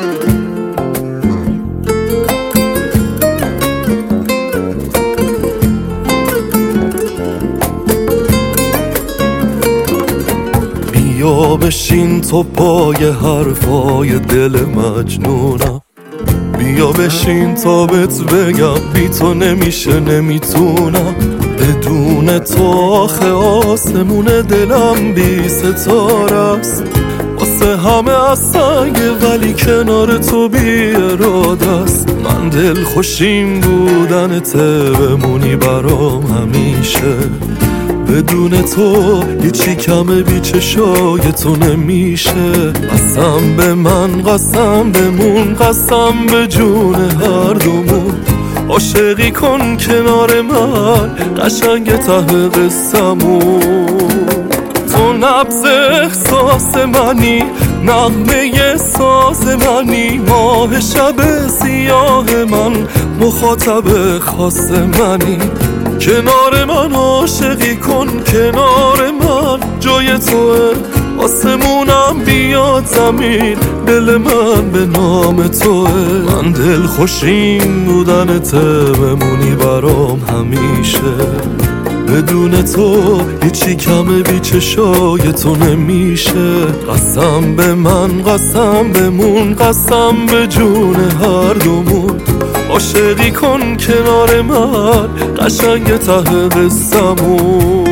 بیا بشین تو پای حرفای دل مجنونم، بیا بشین تا بهت بگم بی تو نمیشه نمیتونم. بدون تو آخه آسمون دلم بی ستاره است، واسه همه از سنگه ولی کنار تو بی اراده است. من دل خوشیم بودنته بمونی برام همیشه، بدون تو هیچی کمه بی چشای تو نمیشه. قسم به من قسم بمون، قسم به جون هر دومون. عاشقی کن کنار من قشنگ ته قصه‌مون. تو نبض احساس منی، نغمه ساز منی، ماه شب سیاه من، مخاطب خاص منی. کنار من عاشقی کن کنار من، جای توه آسمونم بیاد زمین، دل من به نام توه. من دل خوشیم بودنته بمونی برام همیشه، بدون تو هیچی کمه بی چشای تو نمیشه. قسم به من قسم بمون، قسم به جون هر دومون. عاشقی کن کنار من قشنگ ته قصه‌مون.